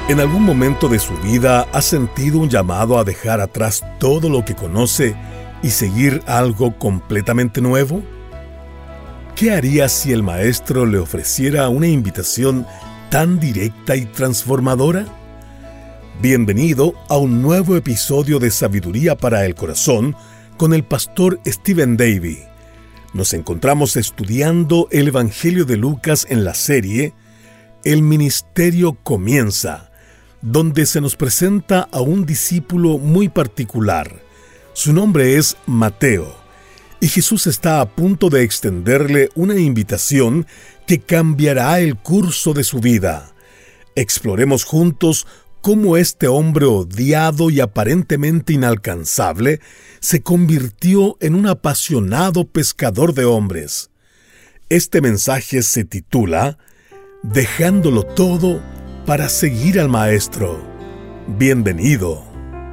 ¿En algún momento de su vida ha sentido un llamado a dejar atrás todo lo que conoce y seguir algo completamente nuevo? ¿Qué haría si el Maestro le ofreciera una invitación tan directa y transformadora? Bienvenido a un nuevo episodio de Sabiduría para el Corazón con el pastor Stephen Davey. Nos encontramos estudiando el Evangelio de Lucas en la serie El Ministerio Comienza, donde se nos presenta a un discípulo muy particular. Su nombre es Mateo, y Jesús está a punto de extenderle una invitación que cambiará el curso de su vida. Exploremos juntos cómo este hombre odiado y aparentemente inalcanzable se convirtió en un apasionado pescador de hombres. Este mensaje se titula Dejándolo todo para seguir al Maestro. Bienvenido.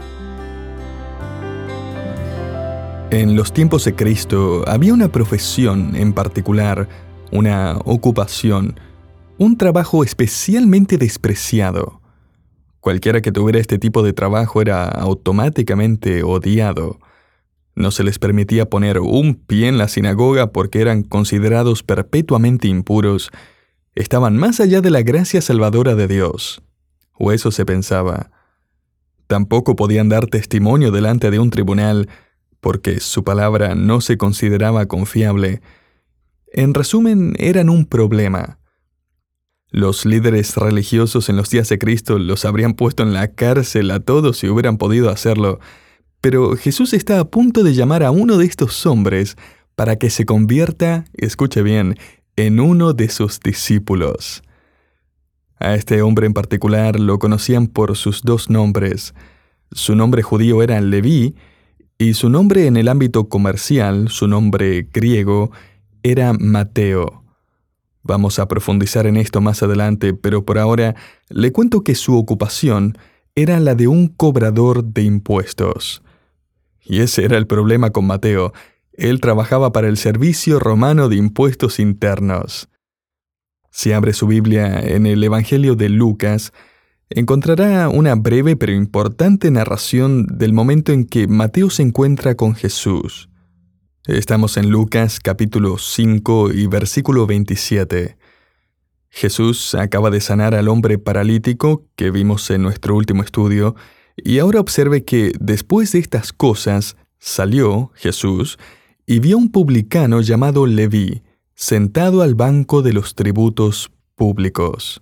En los tiempos de Cristo había una profesión en particular, una ocupación, un trabajo especialmente despreciado. Cualquiera que tuviera este tipo de trabajo era automáticamente odiado. No se les permitía poner un pie en la sinagoga porque eran considerados perpetuamente impuros. Estaban más allá de la gracia salvadora de Dios. O eso se pensaba. Tampoco podían dar testimonio delante de un tribunal, porque su palabra no se consideraba confiable. En resumen, eran un problema. Los líderes religiosos en los días de Cristo los habrían puesto en la cárcel a todos si hubieran podido hacerlo. Pero Jesús está a punto de llamar a uno de estos hombres para que se convierta, escuche bien, en uno de sus discípulos. A este hombre en particular lo conocían por sus dos nombres. Su nombre judío era Leví, y su nombre en el ámbito comercial, su nombre griego, era Mateo. Vamos a profundizar en esto más adelante, pero por ahora le cuento que su ocupación era la de un cobrador de impuestos. Y ese era el problema con Mateo. Él trabajaba para el Servicio Romano de Impuestos Internos. Si abre su Biblia en el Evangelio de Lucas, encontrará una breve pero importante narración del momento en que Mateo se encuentra con Jesús. Estamos en Lucas capítulo 5 y versículo 27. Jesús acaba de sanar al hombre paralítico que vimos en nuestro último estudio, y ahora observe que después de estas cosas salió Jesús y vio a un publicano llamado Leví, sentado al banco de los tributos públicos.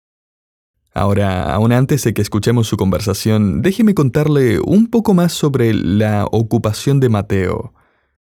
Ahora, aún antes de que escuchemos su conversación, déjeme contarle un poco más sobre la ocupación de Mateo.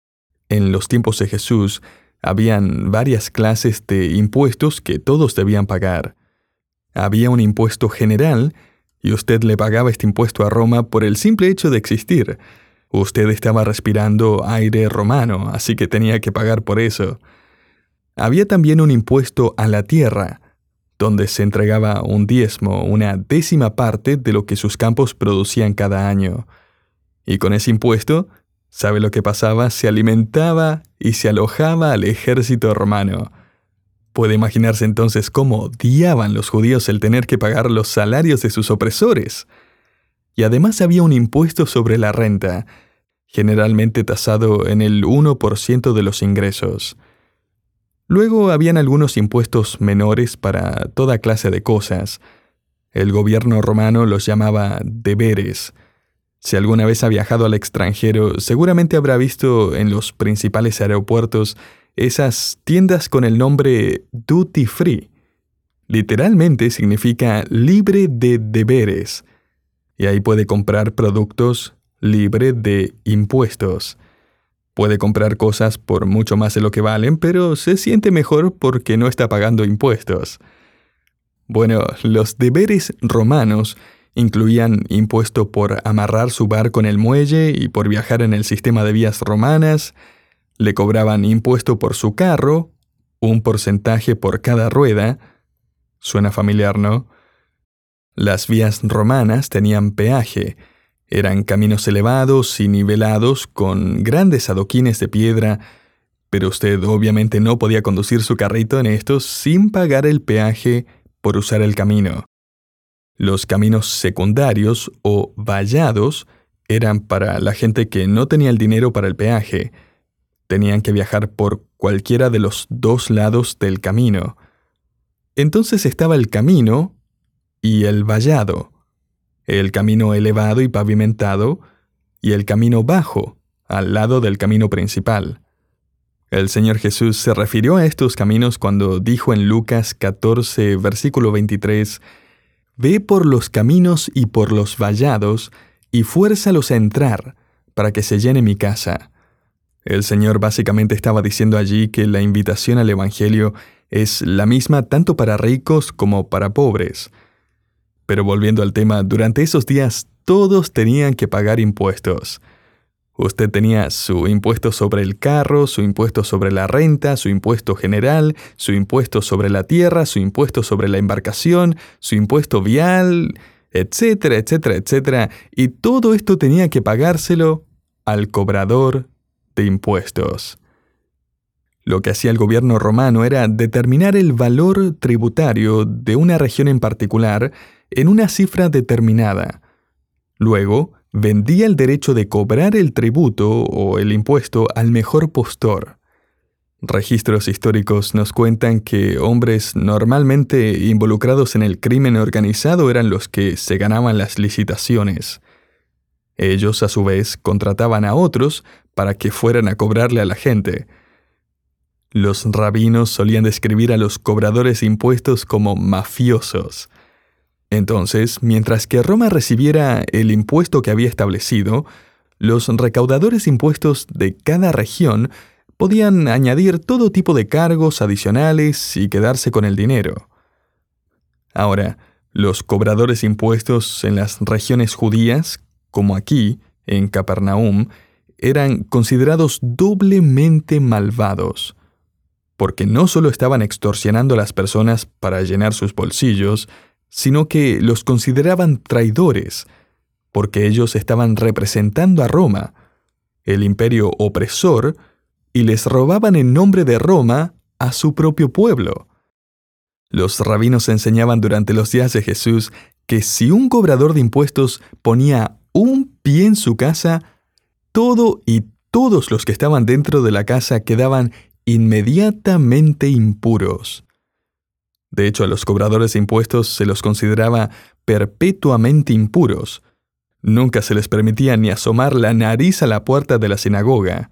En los tiempos de Jesús, habían varias clases de impuestos que todos debían pagar. Había un impuesto general, y usted le pagaba este impuesto a Roma por el simple hecho de existir. Usted estaba respirando aire romano, así que tenía que pagar por eso. Había también un impuesto a la tierra, donde se entregaba un diezmo, una décima parte de lo que sus campos producían cada año. Y con ese impuesto, ¿sabe lo que pasaba? Se alimentaba y se alojaba al ejército romano. Puede imaginarse entonces cómo odiaban los judíos el tener que pagar los salarios de sus opresores. Y además había un impuesto sobre la renta, generalmente tasado en el 1% de los ingresos. Luego habían algunos impuestos menores para toda clase de cosas. El gobierno romano los llamaba deberes. Si alguna vez ha viajado al extranjero, seguramente habrá visto en los principales aeropuertos esas tiendas con el nombre Duty Free. Literalmente significa libre de deberes. Y ahí puede comprar productos libre de impuestos. Puede comprar cosas por mucho más de lo que valen, pero se siente mejor porque no está pagando impuestos. Bueno, los deberes romanos incluían impuesto por amarrar su barco en el muelle y por viajar en el sistema de vías romanas. Le cobraban impuesto por su carro, un porcentaje por cada rueda. Suena familiar, ¿no? Las vías romanas tenían peaje. Eran caminos elevados y nivelados con grandes adoquines de piedra, pero usted obviamente no podía conducir su carrito en estos sin pagar el peaje por usar el camino. Los caminos secundarios o vallados eran para la gente que no tenía el dinero para el peaje. Tenían que viajar por cualquiera de los dos lados del camino. Entonces estaba el camino y el vallado, el camino elevado y pavimentado, y el camino bajo, al lado del camino principal. El Señor Jesús se refirió a estos caminos cuando dijo en Lucas 14, versículo 23, «Ve por los caminos y por los vallados, y fuérzalos a entrar, para que se llene mi casa». El Señor básicamente estaba diciendo allí que la invitación al Evangelio es la misma tanto para ricos como para pobres. Pero volviendo al tema, durante esos días todos tenían que pagar impuestos. Usted tenía su impuesto sobre el carro, su impuesto sobre la renta, su impuesto general, su impuesto sobre la tierra, su impuesto sobre la embarcación, su impuesto vial, etcétera, etcétera, etcétera. Y todo esto tenía que pagárselo al cobrador de impuestos. Lo que hacía el gobierno romano era determinar el valor tributario de una región en particular en una cifra determinada. Luego, vendía el derecho de cobrar el tributo o el impuesto al mejor postor. Registros históricos nos cuentan que hombres normalmente involucrados en el crimen organizado eran los que se ganaban las licitaciones. Ellos, a su vez, contrataban a otros para que fueran a cobrarle a la gente. Los rabinos solían describir a los cobradores de impuestos como mafiosos. Entonces, mientras que Roma recibiera el impuesto que había establecido, los recaudadores de impuestos de cada región podían añadir todo tipo de cargos adicionales y quedarse con el dinero. Ahora, los cobradores de impuestos en las regiones judías, como aquí, en Capernaum, eran considerados doblemente malvados, porque no solo estaban extorsionando a las personas para llenar sus bolsillos, sino que los consideraban traidores, porque ellos estaban representando a Roma, el imperio opresor, y les robaban en nombre de Roma a su propio pueblo. Los rabinos enseñaban durante los días de Jesús que si un cobrador de impuestos ponía un pie en su casa, todo y todos los que estaban dentro de la casa quedaban inmediatamente impuros. De hecho, a los cobradores de impuestos se los consideraba perpetuamente impuros. Nunca se les permitía ni asomar la nariz a la puerta de la sinagoga.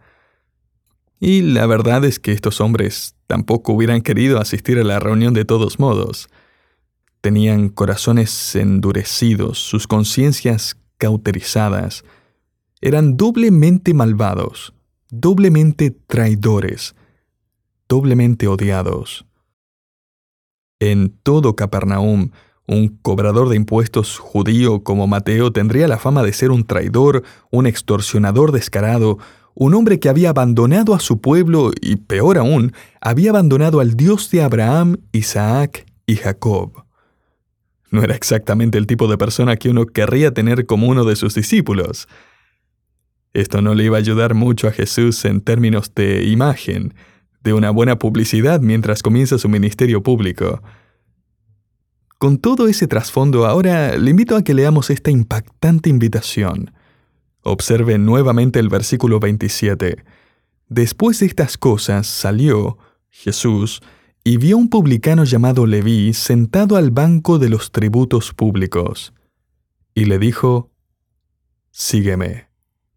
Y la verdad es que estos hombres tampoco hubieran querido asistir a la reunión de todos modos. Tenían corazones endurecidos, sus conciencias cauterizadas. Eran doblemente malvados, doblemente traidores, doblemente odiados. En todo Capernaum, un cobrador de impuestos judío como Mateo tendría la fama de ser un traidor, un extorsionador descarado, un hombre que había abandonado a su pueblo y, peor aún, había abandonado al Dios de Abraham, Isaac y Jacob. No era exactamente el tipo de persona que uno querría tener como uno de sus discípulos. Esto no le iba a ayudar mucho a Jesús en términos de imagen, de una buena publicidad mientras comienza su ministerio público. Con todo ese trasfondo, ahora le invito a que leamos esta impactante invitación. Observe nuevamente el versículo 27. Después de estas cosas salió Jesús y vio a un publicano llamado Leví sentado al banco de los tributos públicos. Y le dijo, «Sígueme».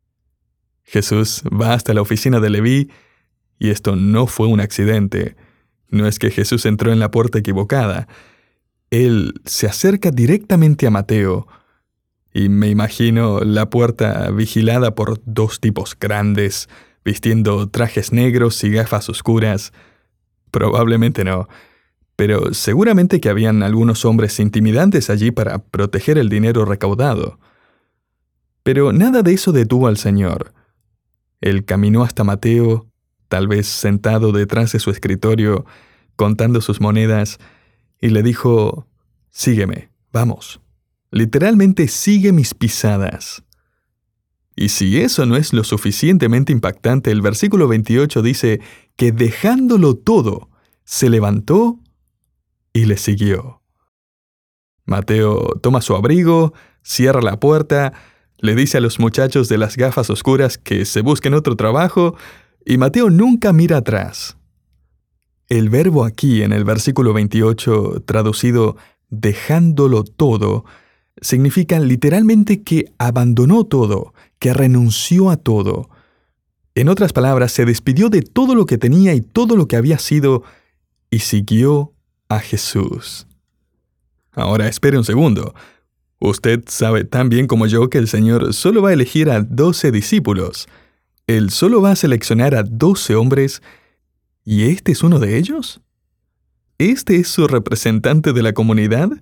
Jesús va hasta la oficina de Leví, y esto no fue un accidente. No es que Jesús entró en la puerta equivocada. Él se acerca directamente a Mateo, y me imagino la puerta vigilada por dos tipos grandes, vistiendo trajes negros y gafas oscuras. Probablemente no, pero seguramente que habían algunos hombres intimidantes allí para proteger el dinero recaudado. Pero nada de eso detuvo al Señor. Él caminó hasta Mateo, tal vez sentado detrás de su escritorio, contando sus monedas, y le dijo, «Sígueme, vamos». Literalmente, sigue mis pisadas. Y si eso no es lo suficientemente impactante, el versículo 28 dice que dejándolo todo, se levantó y le siguió. Mateo toma su abrigo, cierra la puerta, le dice a los muchachos de las gafas oscuras que se busquen otro trabajo, y Mateo nunca mira atrás. El verbo aquí en el versículo 28, traducido dejándolo todo, significa literalmente que abandonó todo, que renunció a todo. En otras palabras, se despidió de todo lo que tenía y todo lo que había sido y siguió a Jesús. Ahora espere un segundo. Usted sabe tan bien como yo que el Señor solo va a elegir a 12 discípulos. Él solo va a seleccionar a 12 hombres, ¿y este es uno de ellos? ¿Este es su representante de la comunidad?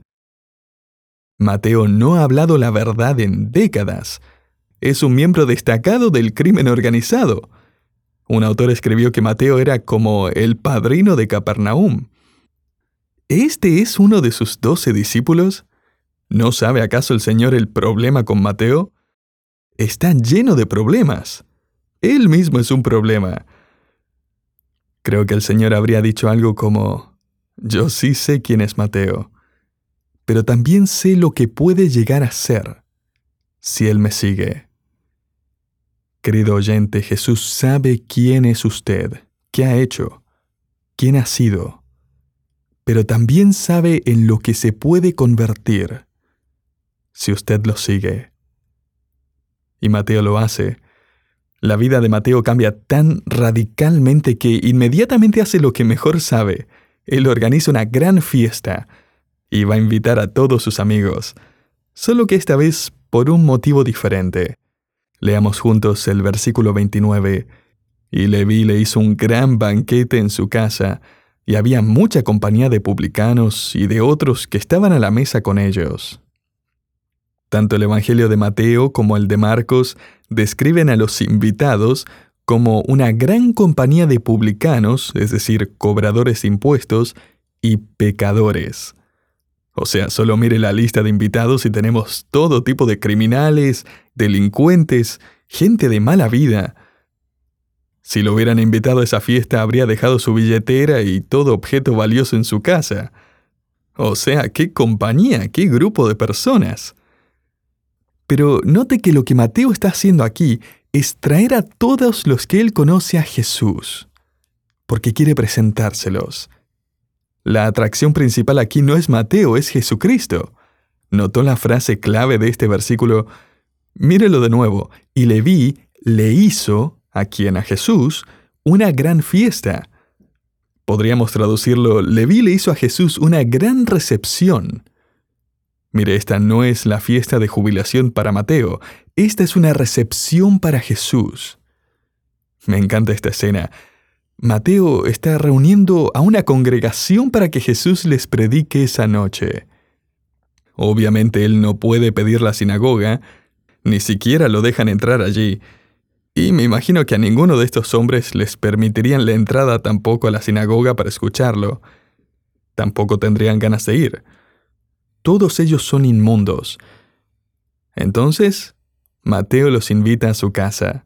Mateo no ha hablado la verdad en décadas. Es un miembro destacado del crimen organizado. Un autor escribió que Mateo era como el padrino de Capernaum. ¿Este es uno de sus 12 discípulos? ¿No sabe acaso el Señor el problema con Mateo? Está lleno de problemas. Él mismo es un problema. Creo que el Señor habría dicho algo como: yo sí sé quién es Mateo, pero también sé lo que puede llegar a ser si él me sigue. Querido oyente, Jesús sabe quién es usted, qué ha hecho, quién ha sido, pero también sabe en lo que se puede convertir si usted lo sigue. Y Mateo lo hace. La vida de Mateo cambia tan radicalmente que inmediatamente hace lo que mejor sabe. Él organiza una gran fiesta y va a invitar a todos sus amigos, solo que esta vez por un motivo diferente. Leamos juntos el versículo 29. Y Leví le hizo un gran banquete en su casa, y había mucha compañía de publicanos y de otros que estaban a la mesa con ellos. Tanto el Evangelio de Mateo como el de Marcos describen a los invitados como una gran compañía de publicanos, es decir, cobradores de impuestos, y pecadores. O sea, solo mire la lista de invitados y tenemos todo tipo de criminales, delincuentes, gente de mala vida. Si lo hubieran invitado a esa fiesta, habría dejado su billetera y todo objeto valioso en su casa. O sea, qué compañía, qué grupo de personas. Pero note que lo que Mateo está haciendo aquí es traer a todos los que él conoce a Jesús, porque quiere presentárselos. La atracción principal aquí no es Mateo, es Jesucristo. ¿Notó la frase clave de este versículo? Mírelo de nuevo. Y Leví le hizo, a Jesús, una gran fiesta. Podríamos traducirlo: Leví le hizo a Jesús una gran recepción. Mire, esta no es la fiesta de jubilación para Mateo. Esta es una recepción para Jesús. Me encanta esta escena. Mateo está reuniendo a una congregación para que Jesús les predique esa noche. Obviamente él no puede pedir la sinagoga, ni siquiera lo dejan entrar allí, y me imagino que a ninguno de estos hombres les permitirían la entrada tampoco a la sinagoga para escucharlo. Tampoco tendrían ganas de ir. Todos ellos son inmundos. Entonces, Mateo los invita a su casa.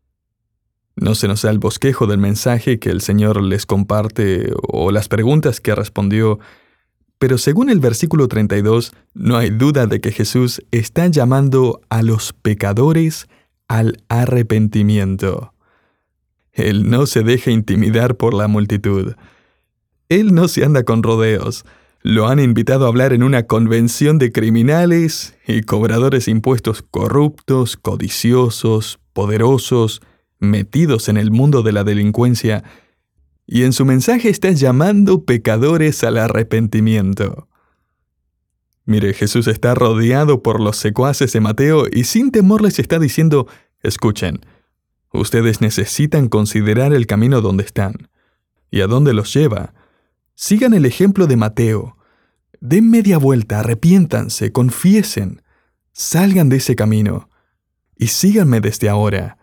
No se nos da el bosquejo del mensaje que el Señor les comparte o las preguntas que respondió, pero según el versículo 32, no hay duda de que Jesús está llamando a los pecadores al arrepentimiento. Él no se deja intimidar por la multitud. Él no se anda con rodeos. Lo han invitado a hablar en una convención de criminales y cobradores de impuestos corruptos, codiciosos, poderosos, metidos en el mundo de la delincuencia, y en su mensaje está llamando pecadores al arrepentimiento. Mire, Jesús está rodeado por los secuaces de Mateo y sin temor les está diciendo: escuchen, ustedes necesitan considerar el camino donde están. ¿Y a dónde los lleva? Sigan el ejemplo de Mateo. Den media vuelta, arrepiéntanse, confiesen, salgan de ese camino y síganme desde ahora.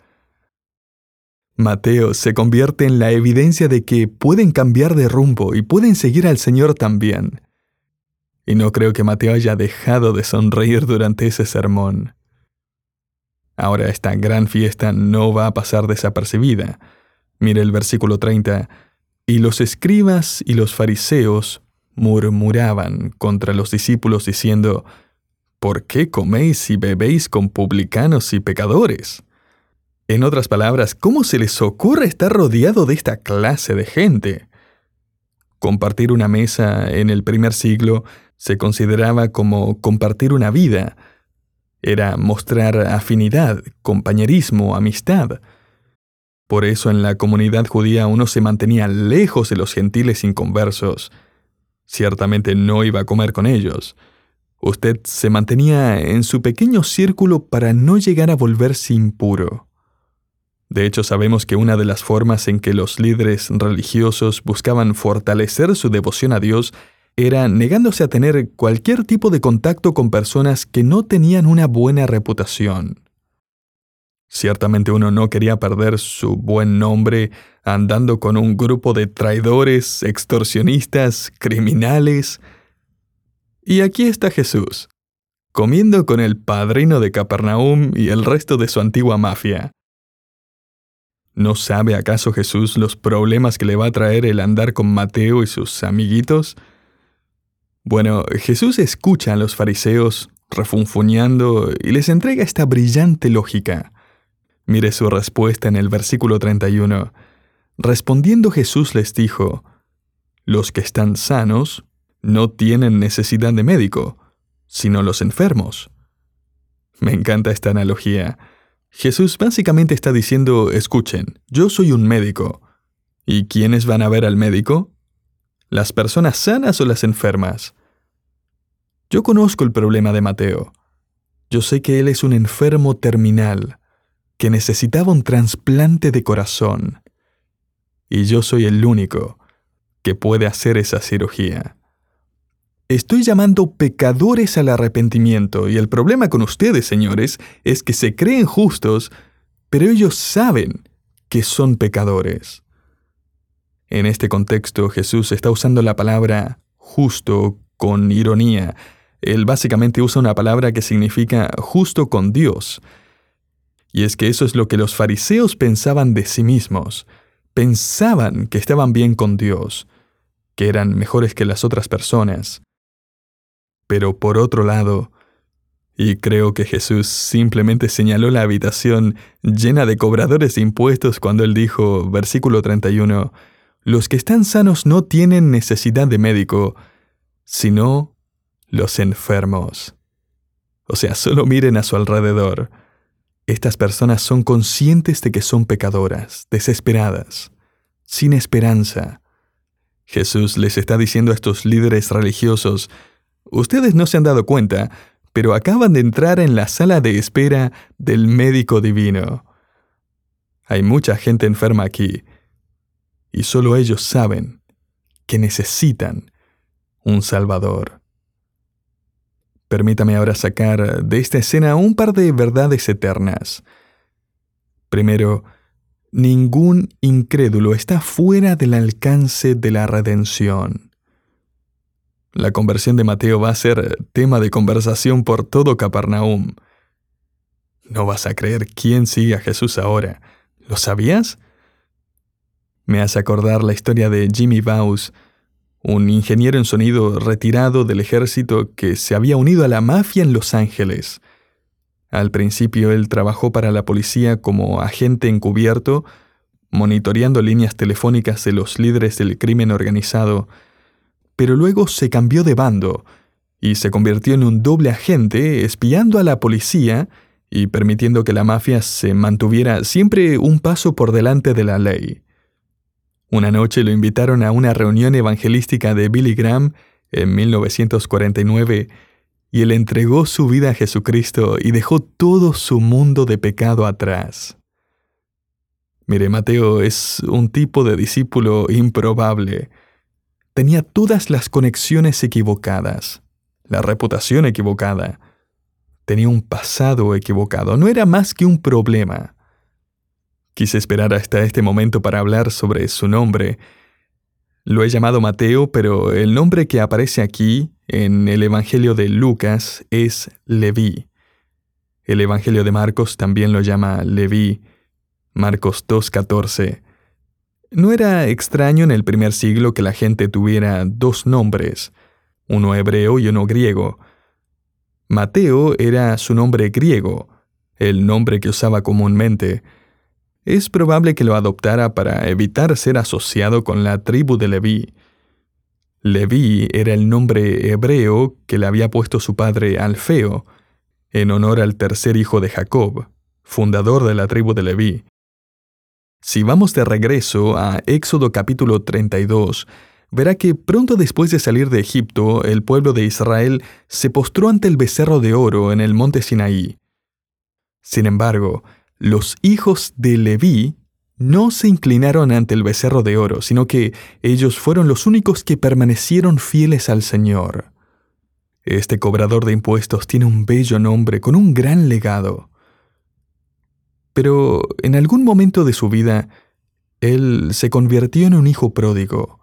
Mateo se convierte en la evidencia de que pueden cambiar de rumbo y pueden seguir al Señor también. Y no creo que Mateo haya dejado de sonreír durante ese sermón. Ahora esta gran fiesta no va a pasar desapercibida. Mire el versículo 30. Y los escribas y los fariseos murmuraban contra los discípulos diciendo: ¿Por qué coméis y bebéis con publicanos y pecadores? En otras palabras, ¿cómo se les ocurre estar rodeado de esta clase de gente? Compartir una mesa en el primer siglo se consideraba como compartir una vida. Era mostrar afinidad, compañerismo, amistad. Por eso en la comunidad judía uno se mantenía lejos de los gentiles inconversos. Ciertamente no iba a comer con ellos. Usted se mantenía en su pequeño círculo para no llegar a volverse impuro. De hecho, sabemos que una de las formas en que los líderes religiosos buscaban fortalecer su devoción a Dios era negándose a tener cualquier tipo de contacto con personas que no tenían una buena reputación. Ciertamente uno no quería perder su buen nombre andando con un grupo de traidores, extorsionistas, criminales. Y aquí está Jesús, comiendo con el padrino de Capernaum y el resto de su antigua mafia. ¿No sabe acaso Jesús los problemas que le va a traer el andar con Mateo y sus amiguitos? Bueno, Jesús escucha a los fariseos refunfuñando y les entrega esta brillante lógica. Mire su respuesta en el versículo 31. Respondiendo Jesús les dijo: Los que están sanos no tienen necesidad de médico, sino los enfermos. Me encanta esta analogía. Jesús básicamente está diciendo: escuchen, yo soy un médico. ¿Y quiénes van a ver al médico? ¿Las personas sanas o las enfermas? Yo conozco el problema de Mateo. Yo sé que él es un enfermo terminal, que necesitaba un trasplante de corazón. Y yo soy el único que puede hacer esa cirugía. Estoy llamando pecadores al arrepentimiento, y el problema con ustedes, señores, es que se creen justos, pero ellos saben que son pecadores. En este contexto, Jesús está usando la palabra justo con ironía. Él básicamente usa una palabra que significa justo con Dios. Y es que eso es lo que los fariseos pensaban de sí mismos. Pensaban que estaban bien con Dios, que eran mejores que las otras personas. Pero por otro lado, y creo que Jesús simplemente señaló la habitación llena de cobradores de impuestos cuando él dijo, versículo 31, los que están sanos no tienen necesidad de médico, sino los enfermos. O sea, solo miren a su alrededor. Estas personas son conscientes de que son pecadoras, desesperadas, sin esperanza. Jesús les está diciendo a estos líderes religiosos: ustedes no se han dado cuenta, pero acaban de entrar en la sala de espera del médico divino. Hay mucha gente enferma aquí, y solo ellos saben que necesitan un Salvador. Permítame ahora sacar de esta escena un par de verdades eternas. Primero, ningún incrédulo está fuera del alcance de la redención. La conversión de Mateo va a ser tema de conversación por todo Capernaum. No vas a creer quién sigue a Jesús ahora. ¿Lo sabías? Me hace acordar la historia de Jimmy Bowes, un ingeniero en sonido retirado del ejército que se había unido a la mafia en Los Ángeles. Al principio él trabajó para la policía como agente encubierto, monitoreando líneas telefónicas de los líderes del crimen organizado, pero luego se cambió de bando y se convirtió en un doble agente espiando a la policía y permitiendo que la mafia se mantuviera siempre un paso por delante de la ley. Una noche lo invitaron a una reunión evangelística de Billy Graham en 1949 y él entregó su vida a Jesucristo y dejó todo su mundo de pecado atrás. Mire, Mateo es un tipo de discípulo improbable. Tenía todas las conexiones equivocadas, la reputación equivocada. Tenía un pasado equivocado, no era más que un problema. Quise esperar hasta este momento para hablar sobre su nombre. Lo he llamado Mateo, pero el nombre que aparece aquí, en el Evangelio de Lucas, es Leví. El Evangelio de Marcos también lo llama Leví, Marcos 2:14. No era extraño en el primer siglo que la gente tuviera dos nombres, uno hebreo y uno griego. Mateo era su nombre griego, el nombre que usaba comúnmente. Es probable que lo adoptara para evitar ser asociado con la tribu de Leví. Leví era el nombre hebreo que le había puesto su padre Alfeo, en honor al tercer hijo de Jacob, fundador de la tribu de Leví. Si vamos de regreso a Éxodo capítulo 32, verá que pronto después de salir de Egipto, el pueblo de Israel se postró ante el becerro de oro en el monte Sinaí. Sin embargo, los hijos de Leví no se inclinaron ante el becerro de oro, sino que ellos fueron los únicos que permanecieron fieles al Señor. Este cobrador de impuestos tiene un bello nombre con un gran legado. Pero en algún momento de su vida, él se convirtió en un hijo pródigo.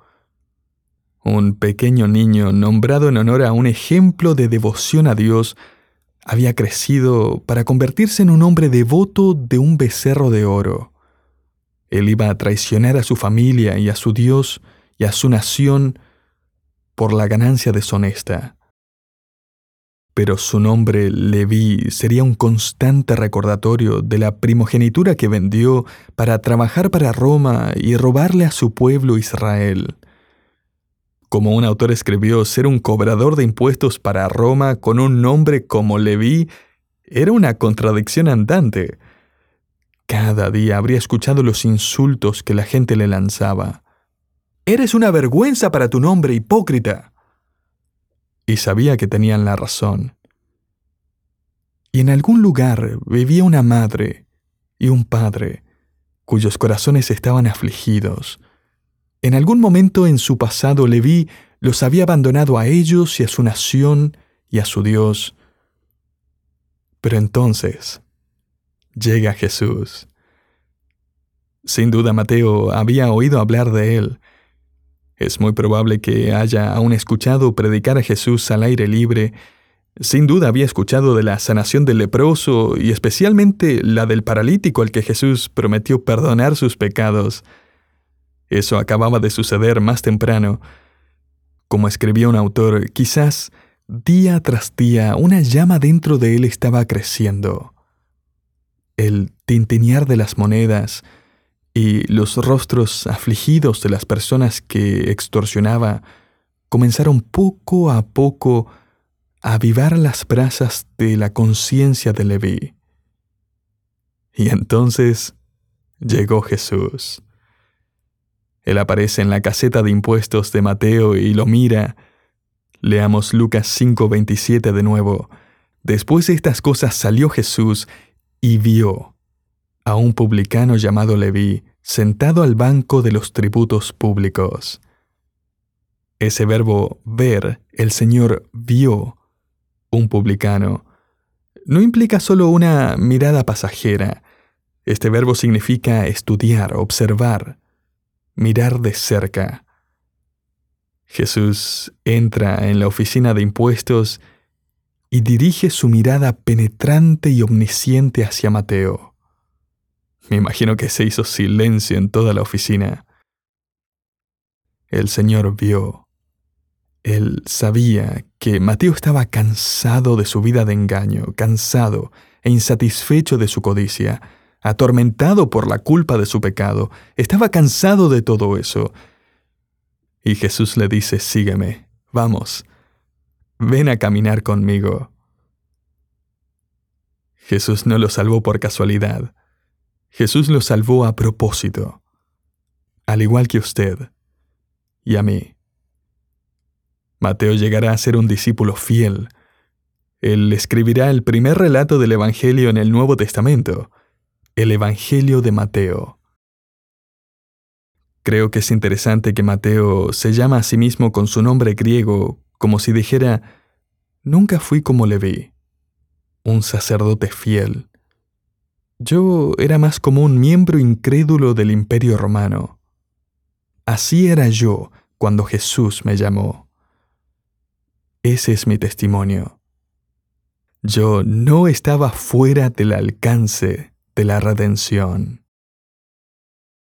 Un pequeño niño nombrado en honor a un ejemplo de devoción a Dios había crecido para convertirse en un hombre devoto de un becerro de oro. Él iba a traicionar a su familia y a su Dios y a su nación por la ganancia deshonesta. Pero su nombre, Leví, sería un constante recordatorio de la primogenitura que vendió para trabajar para Roma y robarle a su pueblo Israel. Como un autor escribió, ser un cobrador de impuestos para Roma con un nombre como Leví era una contradicción andante. Cada día habría escuchado los insultos que la gente le lanzaba. «¡Eres una vergüenza para tu nombre, hipócrita!» Y sabía que tenían la razón. Y en algún lugar vivía una madre y un padre cuyos corazones estaban afligidos. En algún momento en su pasado Leví los había abandonado a ellos y a su nación y a su Dios. Pero entonces llega Jesús. Sin duda Mateo había oído hablar de él. Es muy probable que haya aún escuchado predicar a Jesús al aire libre. Sin duda había escuchado de la sanación del leproso y especialmente la del paralítico al que Jesús prometió perdonar sus pecados. Eso acababa de suceder más temprano. Como escribió un autor, quizás día tras día una llama dentro de él estaba creciendo. El tintinear de las monedas y los rostros afligidos de las personas que extorsionaba comenzaron poco a poco a avivar las brasas de la conciencia de Leví. Y entonces llegó Jesús. Él aparece en la caseta de impuestos de Mateo y lo mira. Leamos Lucas 5:27 de nuevo. Después de estas cosas salió Jesús y vio a un publicano llamado Leví sentado al banco de los tributos públicos. Ese verbo ver, el Señor vio un publicano, no implica solo una mirada pasajera. Este verbo significa estudiar, observar, mirar de cerca. Jesús entra en la oficina de impuestos y dirige su mirada penetrante y omnisciente hacia Mateo. Me imagino que se hizo silencio en toda la oficina. El Señor vio. Él sabía que Mateo estaba cansado de su vida de engaño, cansado e insatisfecho de su codicia, atormentado por la culpa de su pecado. Estaba cansado de todo eso. Y Jesús le dice, sígueme, vamos, ven a caminar conmigo. Jesús no lo salvó por casualidad. Jesús lo salvó a propósito, al igual que usted y a mí. Mateo llegará a ser un discípulo fiel. Él escribirá el primer relato del Evangelio en el Nuevo Testamento, el Evangelio de Mateo. Creo que es interesante que Mateo se llama a sí mismo con su nombre griego, como si dijera, nunca fui como Leví, un sacerdote fiel. Yo era más como un miembro incrédulo del Imperio Romano. Así era yo cuando Jesús me llamó. Ese es mi testimonio. Yo no estaba fuera del alcance de la redención.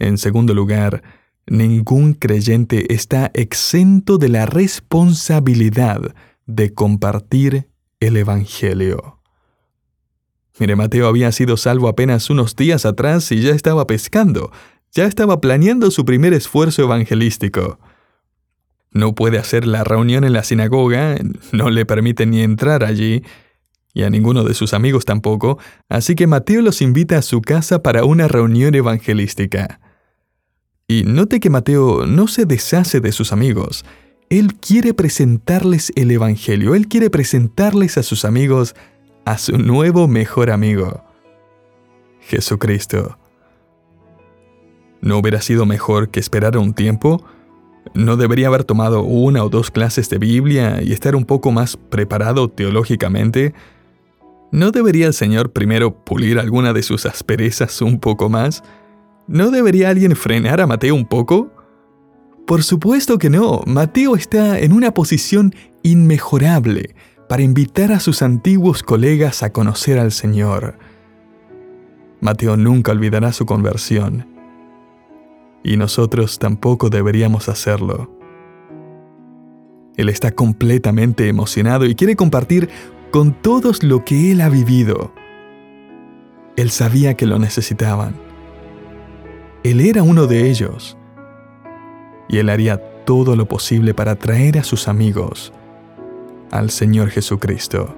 En segundo lugar, ningún creyente está exento de la responsabilidad de compartir el Evangelio. Mire, Mateo había sido salvo apenas unos días atrás y ya estaba pescando, ya estaba planeando su primer esfuerzo evangelístico. No puede hacer la reunión en la sinagoga, no le permite ni entrar allí, y a ninguno de sus amigos tampoco, así que Mateo los invita a su casa para una reunión evangelística. Y note que Mateo no se deshace de sus amigos. Él quiere presentarles el Evangelio, él quiere presentarles a sus amigos a su nuevo mejor amigo, Jesucristo. ¿No hubiera sido mejor que esperara un tiempo? ¿No debería haber tomado 1 o 2 clases de Biblia y estar un poco más preparado teológicamente? ¿No debería el Señor primero pulir alguna de sus asperezas un poco más? ¿No debería alguien frenar a Mateo un poco? Por supuesto que no. Mateo está en una posición inmejorable para invitar a sus antiguos colegas a conocer al Señor. Mateo nunca olvidará su conversión. Y nosotros tampoco deberíamos hacerlo. Él está completamente emocionado y quiere compartir con todos lo que él ha vivido. Él sabía que lo necesitaban. Él era uno de ellos. Y él haría todo lo posible para traer a sus amigos al Señor Jesucristo.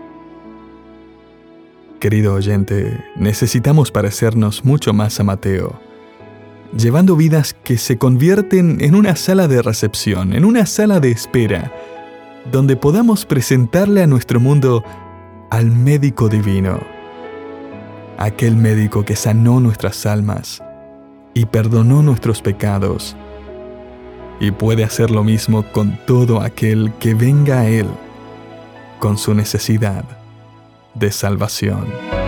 Querido oyente, necesitamos parecernos mucho más a Mateo, llevando vidas que se convierten en una sala de recepción, en una sala de espera, donde podamos presentarle a nuestro mundo al médico divino, aquel médico que sanó nuestras almas y perdonó nuestros pecados, y puede hacer lo mismo con todo aquel que venga a Él con su necesidad de salvación.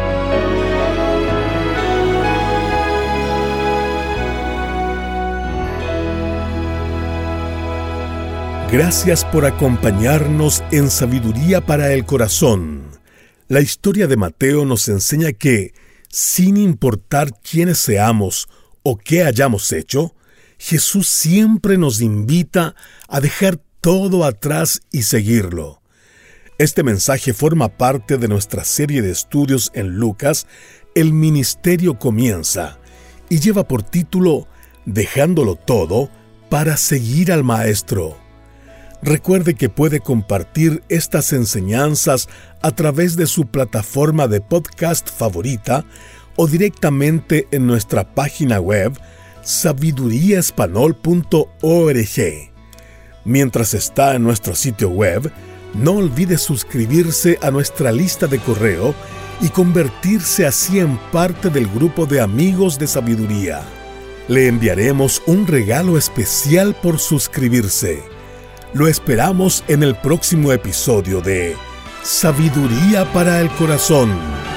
Gracias por acompañarnos en Sabiduría para el Corazón. La historia de Mateo nos enseña que, sin importar quiénes seamos o qué hayamos hecho, Jesús siempre nos invita a dejar todo atrás y seguirlo. Este mensaje forma parte de nuestra serie de estudios en Lucas, El Ministerio Comienza, y lleva por título Dejándolo todo para seguir al Maestro. Recuerde que puede compartir estas enseñanzas a través de su plataforma de podcast favorita o directamente en nuestra página web sabiduriaespanol.org. Mientras está en nuestro sitio web, no olvide suscribirse a nuestra lista de correo y convertirse así en parte del grupo de amigos de sabiduría. Le enviaremos un regalo especial por suscribirse. Lo esperamos en el próximo episodio de Sabiduría para el Corazón.